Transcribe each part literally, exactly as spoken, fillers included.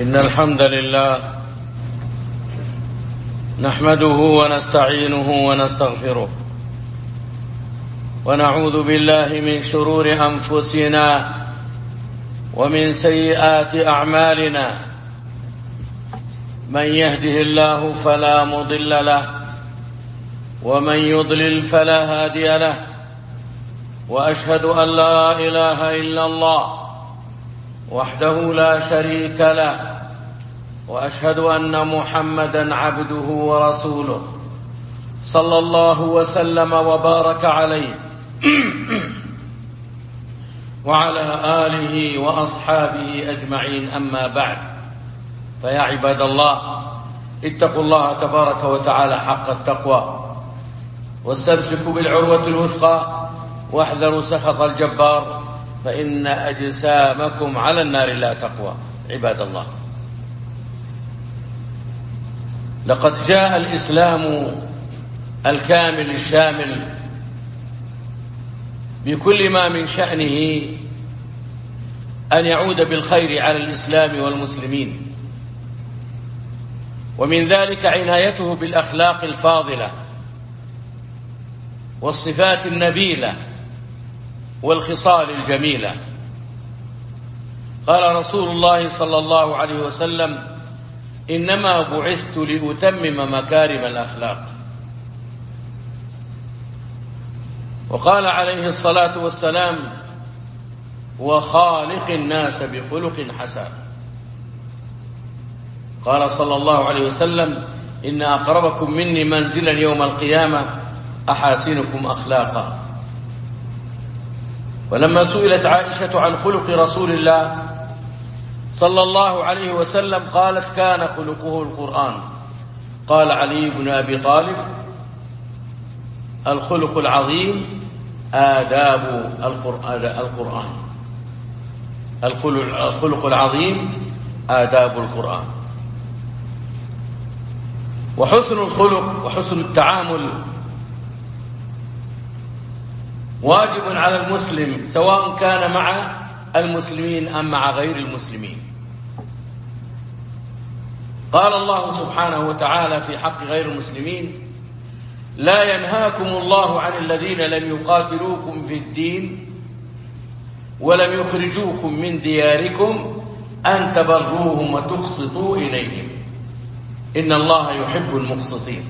إن الحمد لله نحمده ونستعينه ونستغفره ونعوذ بالله من شرور أنفسنا ومن سيئات أعمالنا. من يهده الله فلا مضل له ومن يضلل فلا هادي له، وأشهد أن لا إله إلا الله وحده لا شريك له، وأشهد أن محمدا عبده ورسوله صلى الله وسلم وبارك عليه وعلى آله وأصحابه أجمعين. أما بعد، فيا عباد الله، اتقوا الله تبارك وتعالى حق التقوى، واستمسكوا بالعروة الوثقى، واحذروا سخط الجبار، فإن أجسامكم على النار لا تقوى. عباد الله، لقد جاء الإسلام الكامل الشامل بكل ما من شأنه أن يعود بالخير على الإسلام والمسلمين، ومن ذلك عنايته بالأخلاق الفاضلة والصفات النبيلة والخصال الجميلة. قال رسول الله صلى الله عليه وسلم: إنما بعثت لأتمم مكارم الأخلاق. وقال عليه الصلاة والسلام: وخالق الناس بخلق حسن. قال صلى الله عليه وسلم: إن أقربكم مني منزلا يوم القيامة أحاسنكم أخلاقا. ولما سئلت عائشة عن خلق رسول الله صلى الله عليه وسلم قالت: كان خلقه القرآن. قال علي بن أبي طالب: الخلق العظيم آداب القرآن. الخلق العظيم آداب القرآن. وحسن الخلق وحسن التعامل واجب على المسلم، سواء كان مع المسلمين أم مع غير المسلمين. قال الله سبحانه وتعالى في حق غير المسلمين: لا ينهاكم الله عن الذين لم يقاتلوكم في الدين ولم يخرجوكم من دياركم أن تبروهم وتقسطوا إليهم إن الله يحب المقسطين.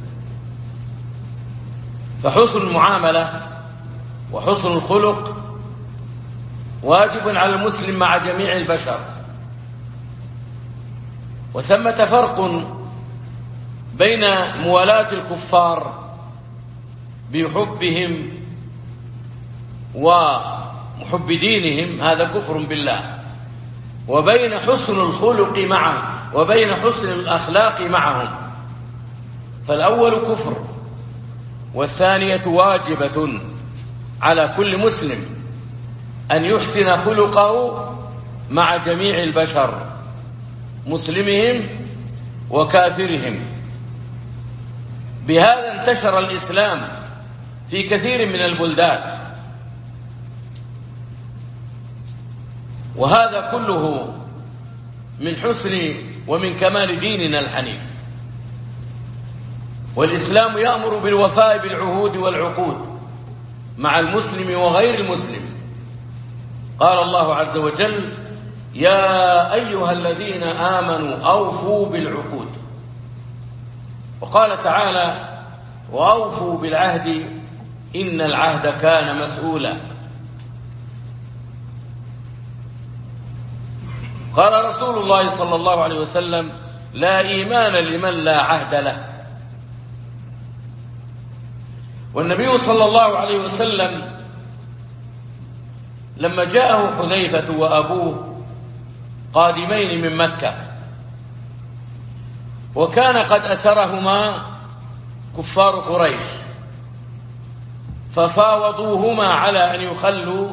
فحسن المعاملة وحسن الخلق واجب على المسلم مع جميع البشر. وثمة فرق بين موالاة الكفار بحبهم ومحب دينهم، هذا كفر بالله، وبين حسن الخلق معه وبين حسن الأخلاق معهم، فالأول كفر والثانية واجبة على كل مسلم أن يحسن خلقه مع جميع البشر، مسلمهم وكافرهم. بهذا انتشر الإسلام في كثير من البلدان، وهذا كله من حسن ومن كمال ديننا الحنيف. والإسلام يأمر بالوفاء بالعهود والعقود مع المسلم وغير المسلم. قال الله عز وجل: يا أيها الذين آمنوا أوفوا بالعقود. وقال تعالى: وأوفوا بالعهد إن العهد كان مسؤولا. قال رسول الله صلى الله عليه وسلم: لا إيمان لمن لا عهد له. والنبي صلى الله عليه وسلم لما جاءه حذيفة وأبوه قادمين من مكة، وكان قد أسرهما كفار قريش، ففاوضوهما على أن يخلوا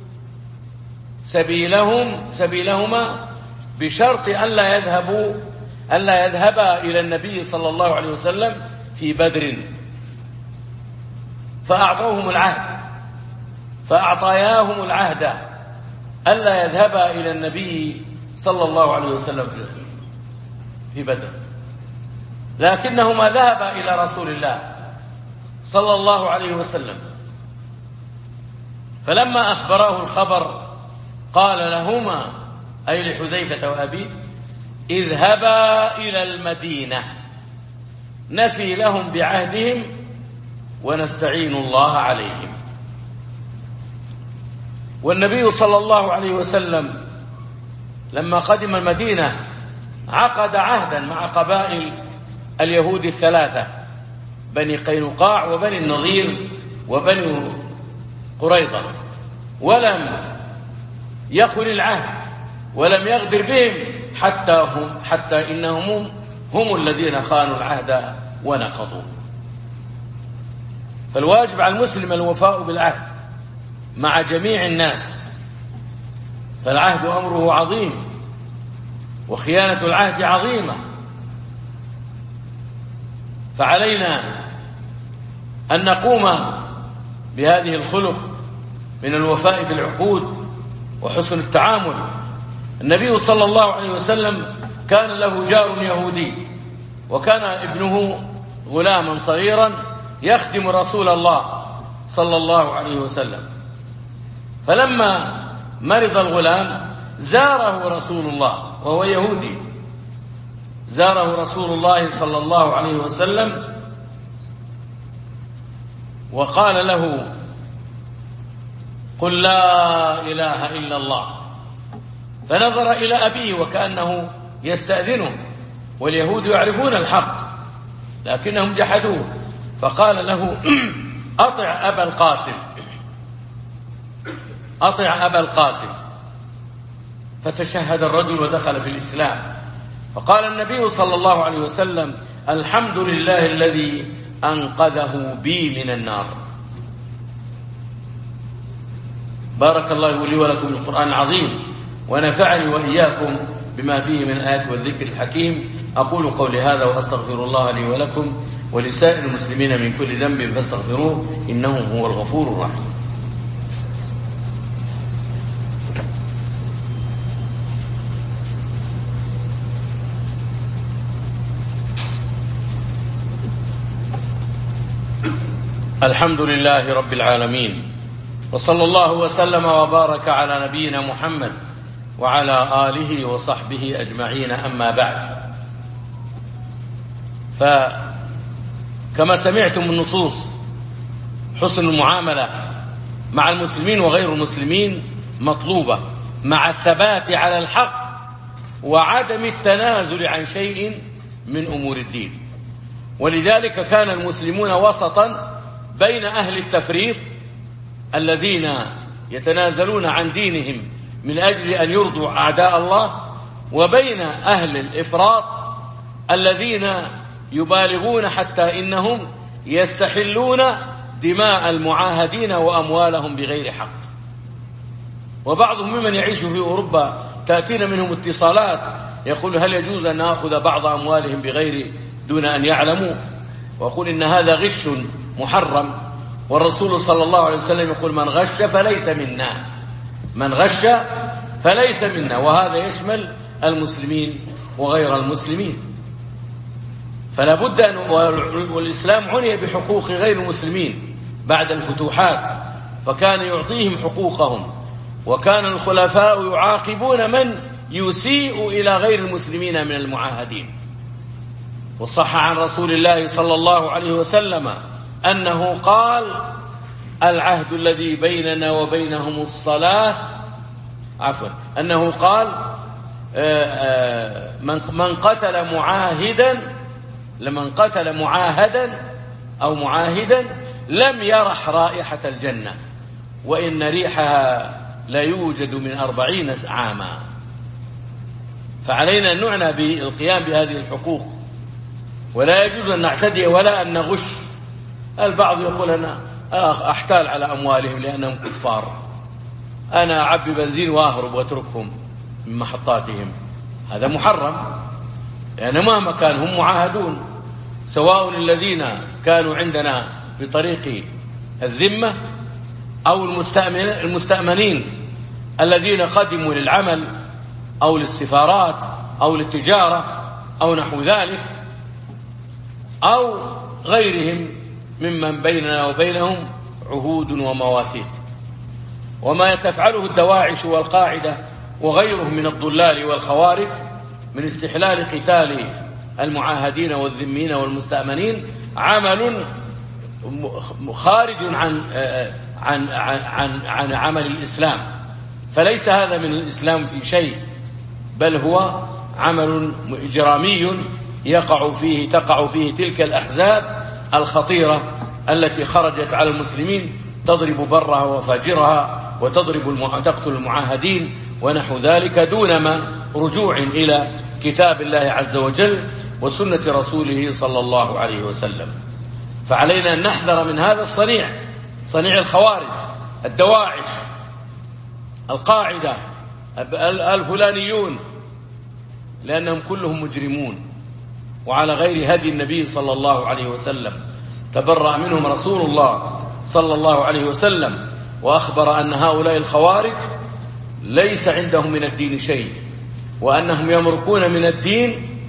سبيلهم سبيلهما بشرط أن لا يذهبوا أن لا يذهبا إلى النبي صلى الله عليه وسلم في بدر، فأعطوهم العهد فأعطياهم العهد ألا يذهبا إلى النبي صلى الله عليه وسلم في بدر، لكنهما ذهبا إلى رسول الله صلى الله عليه وسلم، فلما أخبراه الخبر قال لهما أي لحذيفة وأبيه: اذهبا إلى المدينة نفي لهم بعهدهم ونستعين الله عليهم. والنبي صلى الله عليه وسلم لما قدم المدينة عقد عهدا مع قبائل اليهود الثلاثة، بني قينقاع وبني النضير وبني قريظة، ولم يخن العهد ولم يغدر بهم حتى هم حتى إنهم هم الذين خانوا العهد ونقضوه. فالواجب على المسلم الوفاء بالعهد مع جميع الناس، فالعهد أمره عظيم وخيانة العهد عظيمة، فعلينا أن نقوم بهذه الخلق من الوفاء بالعقود وحسن التعامل. النبي صلى الله عليه وسلم كان له جار يهودي، وكان ابنه غلاما صغيرا يخدم رسول الله صلى الله عليه وسلم، فلما مرض الغلام زاره رسول الله وهو يهودي، زاره رسول الله صلى الله عليه وسلم وقال له: قل لا إله إلا الله. فنظر إلى أبيه وكأنه يستأذنه، واليهود يعرفون الحق لكنهم جحدوه، فقال له: أطع أبا القاسم، أطع أبا القاسم. فتشهد الرجل ودخل في الإسلام. فقال النبي صلى الله عليه وسلم: الحمد لله الذي أنقذه بي من النار. بارك الله لي ولكم القرآن العظيم، ونفعني وإياكم بما فيه من الآيات والذكر الحكيم. أقول قولي هذا وأستغفر الله لي ولكم ولسائر المسلمين من كل ذنب فاستغفروه إنه هو الغفور الرحيم. الحمد لله رب العالمين، وصلى الله وسلم وبارك على نبينا محمد وعلى آله وصحبه أجمعين. أما بعد، فكما سمعتم من نصوص حسن المعاملة مع المسلمين وغير المسلمين مطلوبة، مع الثبات على الحق وعدم التنازل عن شيء من أمور الدين. ولذلك كان المسلمون وسطا بين أهل التفريط الذين يتنازلون عن دينهم من أجل أن يرضوا أعداء الله، وبين أهل الإفراط الذين يبالغون حتى إنهم يستحلون دماء المعاهدين وأموالهم بغير حق. وبعضهم ممن يعيش في أوروبا تأتينا منهم اتصالات يقول: هل يجوز أن نأخذ بعض أموالهم بغير دون أن يعلموا؟ وأقول إن هذا غش محرم، والرسول صلى الله عليه وسلم يقول: من غش فليس منا، من غش فليس منا، وهذا يشمل المسلمين وغير المسلمين. فلا بد أن، والإسلام عني بحقوق غير المسلمين بعد الفتوحات، فكان يعطيهم حقوقهم، وكان الخلفاء يعاقبون من يسيء إلى غير المسلمين من المعاهدين. وصح عن رسول الله صلى الله عليه وسلم أنه قال: العهد الذي بيننا وبينهم الصلاة، عفوا أنه قال: من قتل معاهدا لمن قتل معاهدا أو معاهدا لم يرح رائحة الجنة، وإن ريحها لا يوجد من أربعين عاما. فعلينا أن نعنى بالقيام بهذه الحقوق، ولا يجوز أن نعتدي ولا أن نغش. البعض يقول: أنا أحتال على أموالهم لأنهم كفار، أنا أعبي بنزين وأهرب وأتركهم من محطاتهم. هذا محرم، لأن مهما كان هم معاهدون، سواء الذين كانوا عندنا بطريق الذمة أو المستأمنين الذين قدموا للعمل أو للسفارات أو للتجارة أو نحو ذلك، أو غيرهم ممن بيننا وبينهم عهود ومواثيق. وما تفعله الدواعش والقاعدة وغيرهم من الضلال والخوارج من استحلال قتال المعاهدين والذمين والمستأمنين عمل خارج عن عن عن عن عمل الإسلام، فليس هذا من الإسلام في شيء، بل هو عمل إجرامي يقع فيه تقع فيه تلك الأحزاب الخطيرة التي خرجت على المسلمين تضرب برها وفاجرها وتضرب تقتل المعاهدين ونحو ذلك، دون ما رجوع إلى كتاب الله عز وجل وسنة رسوله صلى الله عليه وسلم. فعلينا أن نحذر من هذا الصنيع، صنيع الخوارج، الدواعش، القاعدة، الفلانيون، لأنهم كلهم مجرمون وعلى غير هدي النبي صلى الله عليه وسلم. تبرأ منهم رسول الله صلى الله عليه وسلم وأخبر أن هؤلاء الخوارج ليس عندهم من الدين شيء، وأنهم يمرقون من الدين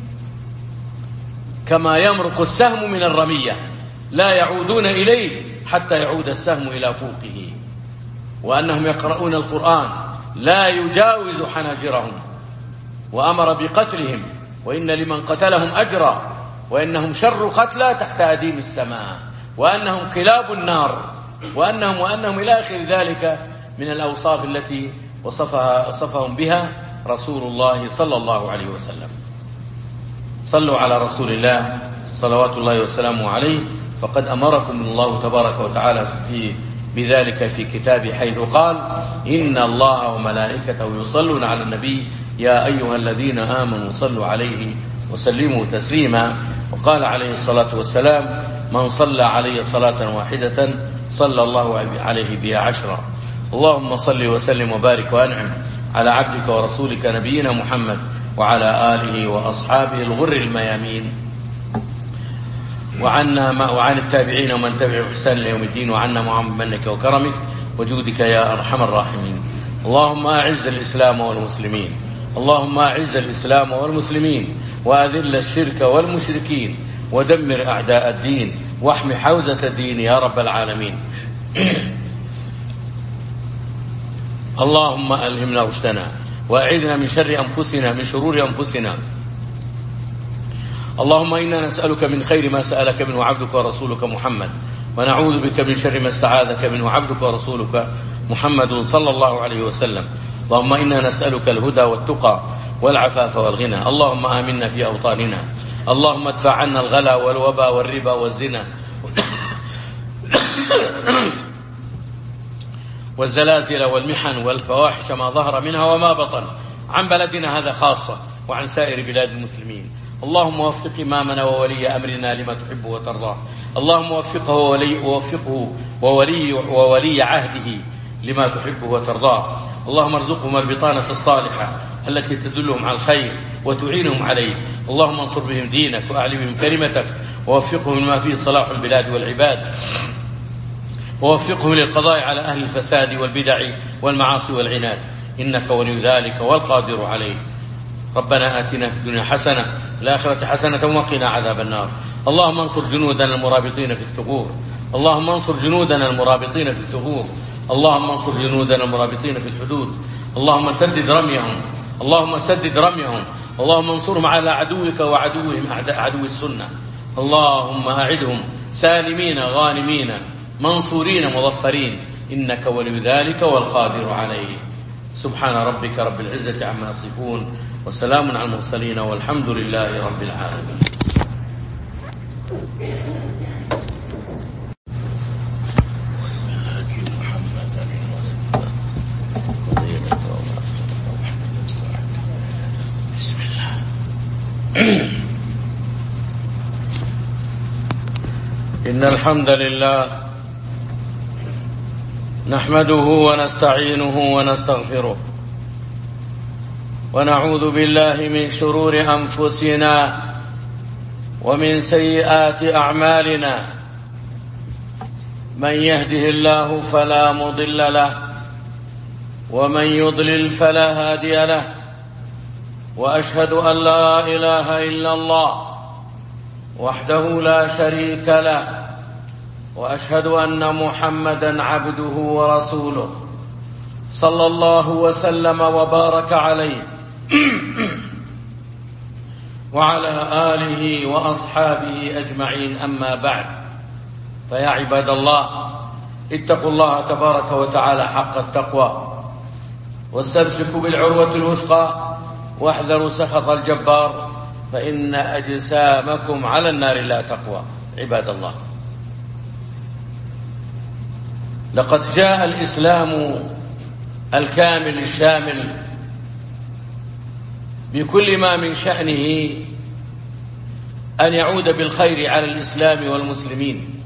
كما يمرق السهم من الرمية، لا يعودون إليه حتى يعود السهم إلى فوقه، وأنهم يقرؤون القرآن لا يجاوز حناجرهم، وأمر بقتلهم وإن لمن قتلهم أجرا، وإنهم شر قتلى تحت أديم السماء، وأنهم كلاب النار، وأنهم وأنهم إلى آخر ذلك من الأوصاف التي وصفها وصفهم بها رسول الله صلى الله عليه وسلم. صلوا على رسول الله صلوات الله وسلامه عليه، فقد أمركم الله تبارك وتعالى في بذلك في كتابه، حيث قال: إن الله وملائكته يصلون على النبي يا أيها الذين آمنوا صلوا عليه وسلموا تسليما. وقال عليه الصلاة والسلام: من صلى علي صلاة واحدة صلى الله عليه بها عشرا. اللهم صل وسلم وبارك وأنعم على عبدك ورسولك نبينا محمد وعلى آله وأصحابه الغر الميامين، وعنا وعن التابعين ومن تبع إحسان ليوم الدين، وعنا معهم بمنك وكرمك وجودك يا أرحم الراحمين. اللهم أعز الإسلام والمسلمين، اللهم أعز الإسلام والمسلمين، وأذل الشرك والمشركين، ودمر أعداء الدين، واحمي حوزة الدين يا رب العالمين. اللهم ألهمنا رشدنا وأعذنا من شر أنفسنا من شرور أنفسنا. اللهم إنا نسألك من خير ما سألك منه عبدك ورسولك محمد، ونعوذ بك من شر ما استعاذك منه عبدك ورسولك محمد صلى الله عليه وسلم. اللهم إنا نسألك الهدى والتقى والعفاف والغنى. اللهم آمنا في أوطاننا، اللهم ادفع عنا الغلا والوباء والربا والزنا والزلازل والمحن والفواحش ما ظهر منها وما بطن عن بلدنا هذا خاصة وعن سائر بلاد المسلمين. اللهم وفق إمامنا وولي أمرنا لما تحب وترضاه، اللهم وفقه وولي ووفقه وولي وولي عهده لما تحب وترضاه. اللهم ارزقهم البطانة الصالحة التي تدلهم على الخير وتعينهم عليه. اللهم انصر بهم دينك وأعلي بهم كلمتك، ووفقهم لما فيه صلاح البلاد والعباد، ووفقهم للقضاء على أهل الفساد والبدع والمعاصي والعناد، إنك ولي ذلك والقادر عليه. ربنا آتنا في الدنيا حسنة والآخرة حسنة وقنا عذاب النار. اللهم انصر جنودنا المرابطين في الثغور، اللهم انصر جنودنا المرابطين في الثغور، اللهم انصر جنودنا المرابطين في الحدود. اللهم سدد رميهم، اللهم سدد رميهم، اللهم انصرهم على عدوك وعدوهم أعداء عدو السنة. اللهم أعدهم سالمين غانمين منصورين مظفرين، إنك ولي ذلك والقادر عليه. سبحان ربك رب العزة عما يصفون، وسلام على المرسلين، والحمد لله رب العالمين. بسم الله. إن الحمد لله نحمده ونستعينه ونستغفره، ونعوذ بالله من شرور أنفسنا ومن سيئات أعمالنا. من يهده الله فلا مضل له، ومن يضلل فلا هادي له، وأشهد أن لا إله إلا الله وحده لا شريك له، وأشهد أن محمدا عبده ورسوله صلى الله وسلم وبارك عليه وعلى آله وأصحابه أجمعين. أما بعد، فيا عباد الله، اتقوا الله تبارك وتعالى حق التقوى، واستمسكوا بالعروة الوثقى، واحذروا سخط الجبار، فإن أجسامكم على النار لا تقوى. عباد الله، لقد جاء الإسلام الكامل الشامل بكل ما من شأنه أن يعود بالخير على الإسلام والمسلمين،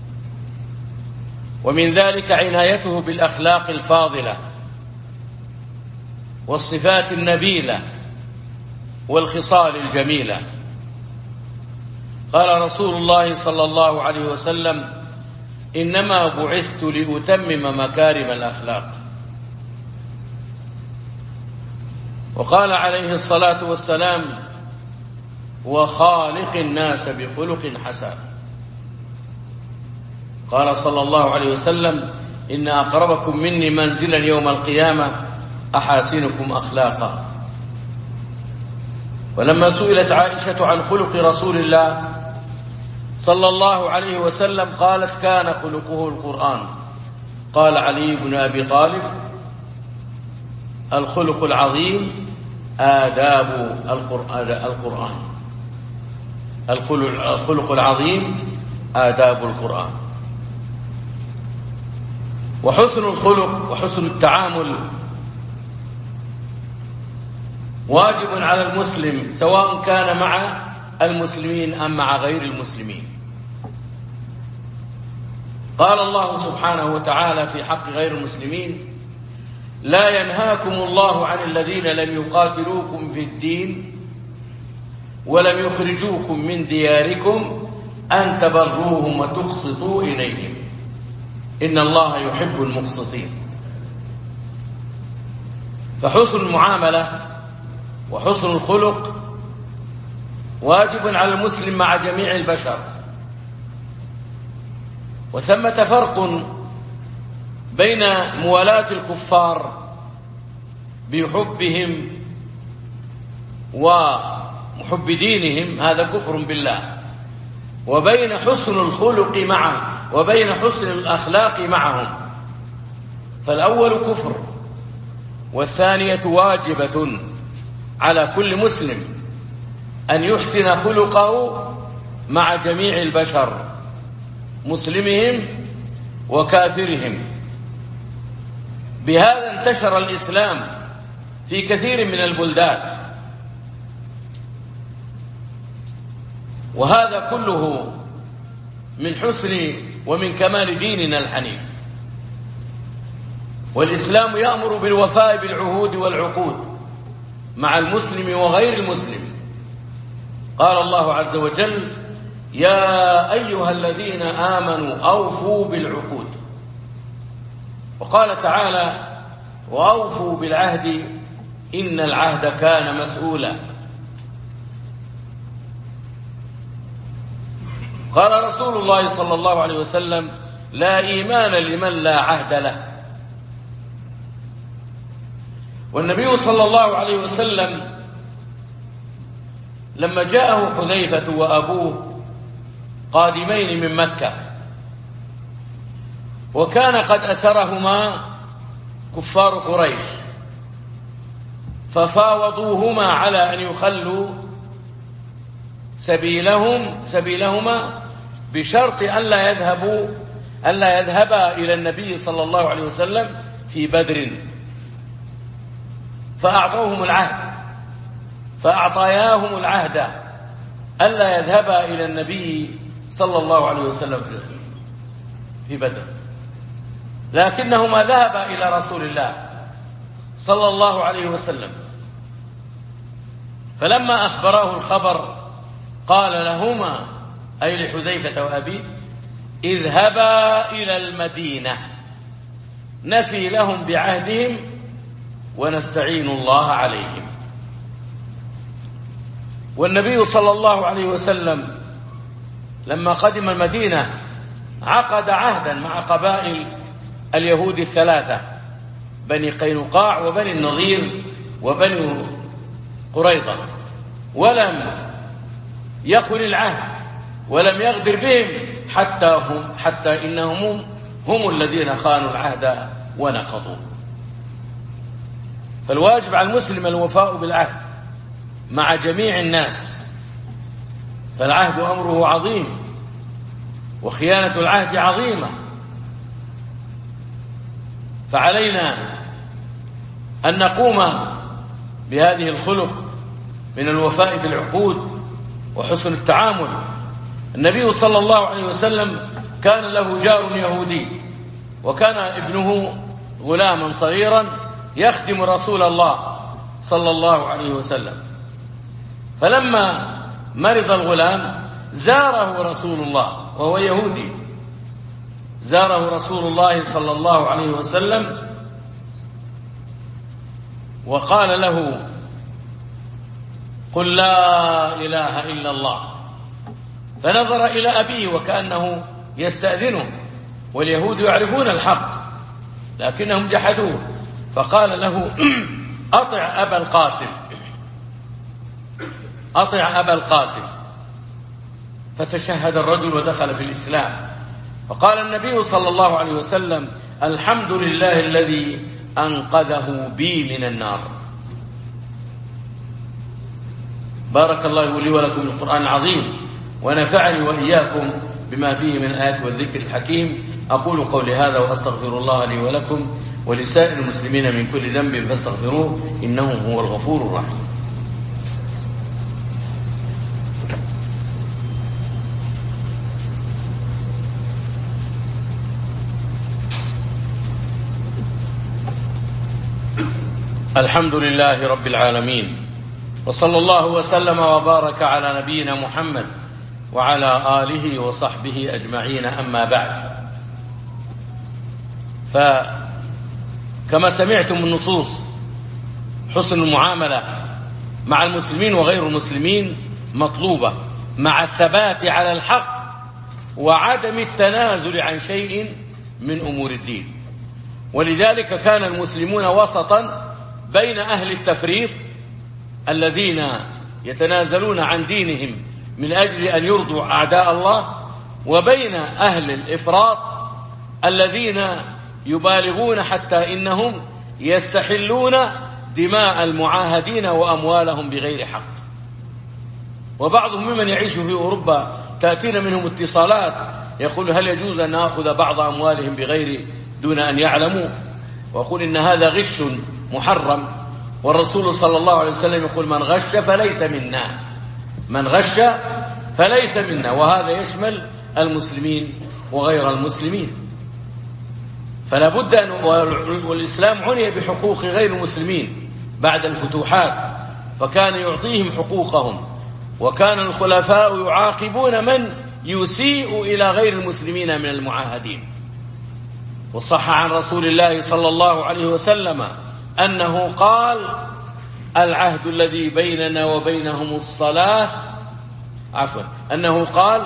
ومن ذلك عنايته بالأخلاق الفاضلة والصفات النبيلة والخصال الجميلة. قال رسول الله صلى الله عليه وسلم: إنما بعثت لأتمم مكارم الأخلاق. وقال عليه الصلاة والسلام: وخالق الناس بخلق حسن. قال صلى الله عليه وسلم: إن أقربكم مني منزلا يوم القيامة أحاسنكم أخلاقا. ولما سئلت عائشة عن خلق رسول الله صلى الله عليه وسلم قالت: كان خلقه القرآن. قال علي بن أبي طالب: الخلق العظيم آداب القرآن. الخلق العظيم آداب القرآن. وحسن الخلق وحسن التعامل واجب على المسلم، سواء كان مع المسلمين أم مع غير المسلمين. قال الله سبحانه وتعالى في حق غير المسلمين: لا ينهاكم الله عن الذين لم يقاتلوكم في الدين ولم يخرجوكم من دياركم أن تبروهم وتقسطوا إليهم إن الله يحب المقسطين. فحسن المعاملة وحسن الخلق واجب على المسلم مع جميع البشر. وثمة فرق بين موالاة الكفار بحبهم وحب دينهم، هذا كفر بالله، وبين حسن الخلق معه وبين حسن الأخلاق معهم، فالأول كفر والثانية واجبة على كل مسلم أن يحسن خلقه مع جميع البشر، مسلمهم وكافرهم. بهذا انتشر الإسلام في كثير من البلدان، وهذا كله من حسن ومن كمال ديننا الحنيف. والإسلام يأمر بالوفاء بالعهود والعقود مع المسلم وغير المسلم. قال الله عز وجل: يا أيها الذين آمنوا أوفوا بالعقود. وقال تعالى: وأوفوا بالعهد إن العهد كان مسؤولا. قال رسول الله صلى الله عليه وسلم: لا إيمان لمن لا عهد له. والنبي صلى الله عليه وسلم لما جاءه حذيفة وأبوه قادمين من مكة، وكان قد أسرهما كفار قريش، ففاوضوهما على أن يخلوا سبيلهم سبيلهما بشرط ألا يذهبوا ألا يذهبا إلى النبي صلى الله عليه وسلم في بدر، فأعطوهم العهد فأعطياهم العهد ألا يذهبا إلى النبي صلى الله عليه وسلم في بدر، لكنهما ذهبا إلى رسول الله صلى الله عليه وسلم. فلما أخبراه الخبر قال لهما، أي لحذيفة وأبيه: اذهبا إلى المدينة نفي لهم بعهدهم ونستعين الله عليهم. والنبي صلى الله عليه وسلم لما قدم المدينة عقد عهدا مع قبائل اليهود الثلاثة، بني قينقاع وبني النضير وبني قريظة، ولم يخن العهد ولم يغدر بهم حتى هم حتى إنهم هم الذين خانوا العهد ونقضوا. فالواجب على المسلم الوفاء بالعهد مع جميع الناس، فالعهد أمره عظيم وخيانة العهد عظيمة، فعلينا أن نقوم بهذه الخلق من الوفاء بالعقود وحسن التعامل. النبي صلى الله عليه وسلم كان له جار يهودي، وكان ابنه غلاما صغيرا يخدم رسول الله صلى الله عليه وسلم، فلما مرض الغلام زاره رسول الله وهو يهودي، زاره رسول الله صلى الله عليه وسلم وقال له: قل لا إله إلا الله. فنظر إلى أبيه وكأنه يستأذنه، واليهود يعرفون الحق لكنهم جحدوه، فقال له: أطع أبا القاسم، أطع أبا القاسم. فتشهد الرجل ودخل في الإسلام. فقال النبي صلى الله عليه وسلم: الحمد لله الذي أنقذه بي من النار. بارك الله لي ولكم القرآن العظيم، ونفعني وإياكم بما فيه من الآيات والذكر الحكيم. أقول قولي هذا وأستغفر الله لي ولكم ولسائر المسلمين من كل ذنب فاستغفروه إنه هو الغفور الرحيم. الحمد لله رب العالمين، وصلى الله وسلم وبارك على نبينا محمد وعلى آله وصحبه أجمعين. أما بعد، فكما سمعتم من نصوص حسن المعاملة مع المسلمين وغير المسلمين مطلوبة، مع الثبات على الحق وعدم التنازل عن شيء من أمور الدين. ولذلك كان المسلمون وسطا بين أهل التفريط الذين يتنازلون عن دينهم من أجل أن يرضوا أعداء الله، وبين أهل الإفراط الذين يبالغون حتى إنهم يستحلون دماء المعاهدين وأموالهم بغير حق. وبعضهم ممن يعيش في أوروبا تأتينا منهم اتصالات يقول: هل يجوز أن نأخذ بعض أموالهم بغير دون أن يعلموا؟ وأقول إن هذا غش محرم، والرسول صلى الله عليه وسلم يقول: من غش فليس منا، من غش فليس منا. وهذا يشمل المسلمين وغير المسلمين. فلا بد أن، والإسلام عني بحقوق غير المسلمين بعد الفتوحات، فكان يعطيهم حقوقهم، وكان الخلفاء يعاقبون من يسيء إلى غير المسلمين من المعاهدين. وصح عن رسول الله صلى الله عليه وسلم أنه قال: العهد الذي بيننا وبينهم الصلاة، عفوا أنه قال: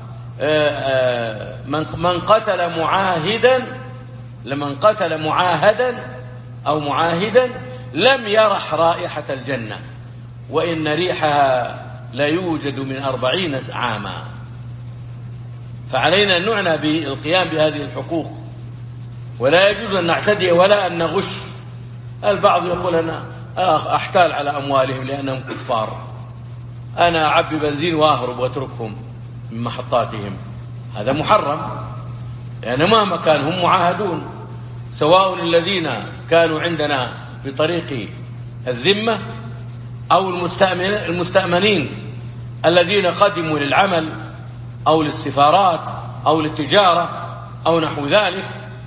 من قتل معاهدا لمن قتل معاهدا أو معاهدا لم يرح رائحة الجنة، وإن ريحها لا يوجد من أربعين عاما. فعلينا أن نعنى بالقيام بهذه الحقوق، ولا يجوز أن نعتدي ولا أن نغش. البعض يقول: أنا أحتال على أموالهم لأنهم كفار، أنا أعبي بنزين وأهرب وأتركهم من محطاتهم. هذا محرم، لأن يعني مهما كان هم معاهدون، سواء الذين كانوا عندنا بطريق الذمة أو المستأمنين الذين قدموا للعمل أو للسفارات أو للتجارة أو نحو ذلك،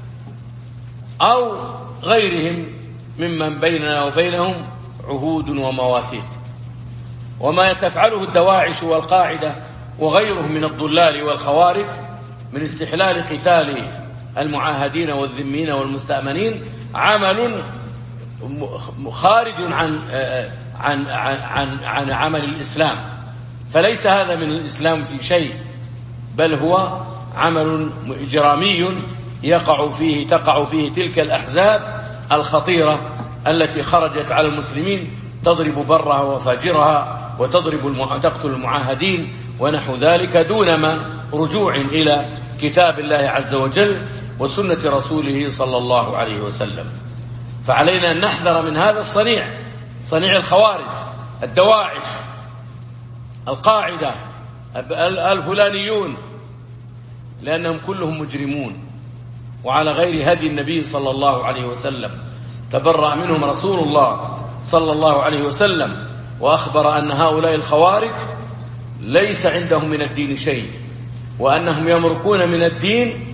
أو غيرهم ممن بيننا وبينهم عهود ومواثيق. وما تفعله الدواعش والقاعدة وغيرهم من الضلال والخوارج من استحلال قتال المعاهدين والذمين والمستأمنين عمل خارج عن عن, عن, عن عمل الإسلام، فليس هذا من الإسلام في شيء، بل هو عمل إجرامي يقع فيه تقع فيه تلك الأحزاب الخطيرة التي خرجت على المسلمين تضرب برها وفاجرها وتضرب المع... تقتل المعاهدين ونحو ذلك، دون ما رجوع إلى كتاب الله عز وجل وسنة رسوله صلى الله عليه وسلم. فعلينا أن نحذر من هذا الصنيع، صنيع الخوارج، الدواعش، القاعدة، الفلانيون، لأنهم كلهم مجرمون وعلى غير هدي النبي صلى الله عليه وسلم. تبرأ منهم رسول الله صلى الله عليه وسلم وأخبر أن هؤلاء الخوارج ليس عندهم من الدين شيء، وأنهم يمرقون من الدين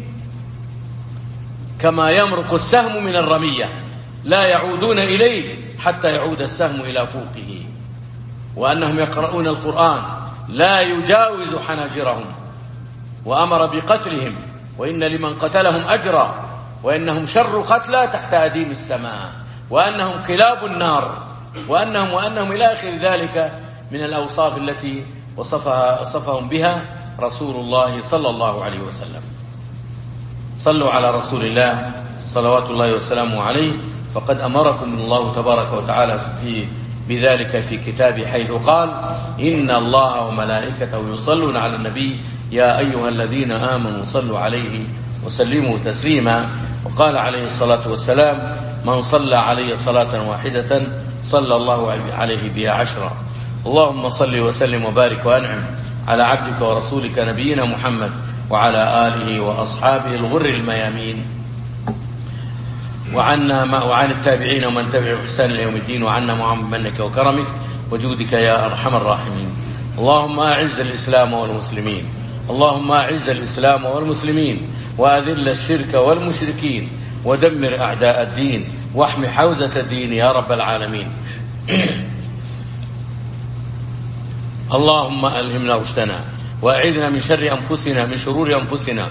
كما يمرق السهم من الرمية، لا يعودون إليه حتى يعود السهم إلى فوقه، وأنهم يقرؤون القرآن لا يجاوز حناجرهم، وأمر بقتلهم، وإن لمن قتلهم أجرا، وإنهم شر قتلى تحت أديم السماء، وأنهم كلاب النار، وأنهم وأنهم إلى آخر ذلك من الأوصاف التي وصفها وصفهم بها رسول الله صلى الله عليه وسلم. صلوا على رسول الله صلوات الله وسلامه عليه، فقد أمركم الله تبارك وتعالى في بذلك في كتابه، حيث قال: إن الله وملائكته يصلون على النبي يا أيها الذين آمنوا صلوا عليه وسلموا تسليما. وقال عليه الصلاة والسلام: من صلى علي صلاة واحدة صلى الله عليه بها عشرا. اللهم صل وسلم وبارك وأنعم على عبدك ورسولك نبينا محمد وعلى آله وأصحابه الغر الميامين، وعنا وعن التابعين ومن تبعهم بإحسان إلى يوم الدين، وعنا معهم بمنك وكرمك وجودك يا أرحم الراحمين. اللهم أعز الإسلام والمسلمين، اللهم أعز الإسلام والمسلمين، وأذل الشرك والمشركين، ودمر أعداء الدين، واحم حوزة الدين يا رب العالمين. اللهم ألهمنا رشدنا، وأعذنا من شر أنفسنا، من شرور أنفسنا.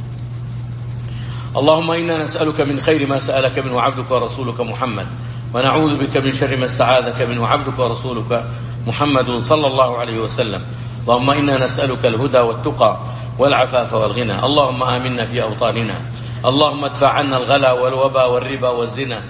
اللهم إنا نسألك من خير ما سألك منه عبدك ورسولك محمد، ونعوذ بك من شر ما استعاذك منه عبدك ورسولك محمد صلى الله عليه وسلم. اللهم إنا نسألك الهدى والتقى والعفاف والغنى. اللهم آمنا في أوطاننا، اللهم ادفع عنا الغلا والوبا والربا والزنا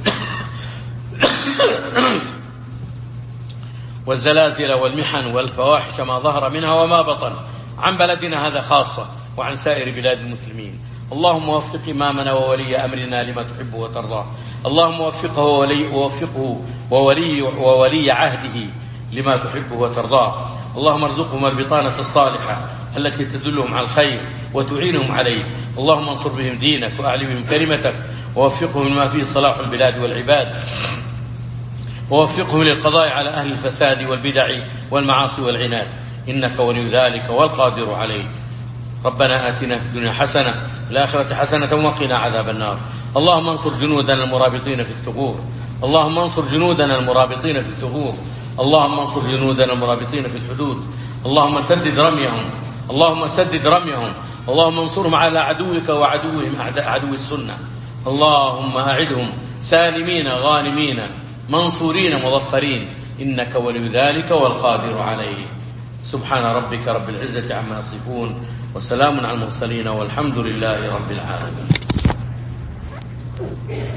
والزلازل والمحن والفواحش ما ظهر منها وما بطن عن بلدنا هذا خاصة وعن سائر بلاد المسلمين. اللهم وفق إمامنا وولي أمرنا لما تحب وترضاه، اللهم وفقه وولي, ووفقه وولي, وولي عهده لما تحب وترضاه. اللهم ارزقهم البطانة الصالحة التي تدلهم على الخير وتعينهم عليه. اللهم انصر بهم دينك وأعلي بهم كلمتك، ووفقهم لما فيه صلاح البلاد والعباد، ووفقهم للقضاء على أهل الفساد والبدع والمعاصي والعناد، إنك ولي ذلك والقادر عليه. ربنا آتنا في الدنيا حسنة، الآخرة حسنة، وقنا عذاب النار. اللهم انصر جنودنا المرابطين في الثغور، اللهم انصر جنودنا المرابطين في الثغور، اللهم انصر جنودنا المرابطين في الحدود. اللهم سدد رميهم، اللهم سدد رميهم، اللهم انصرهم على عدوك وعدوهم أعداء عدو السنة. اللهم أعدهم سالمين غانمين منصورين مظفرين، إنك ولي ذلك والقادر عليه. سبحان ربك رب العزة عما يصفون، وسلام على المرسلين، والحمد لله رب العالمين.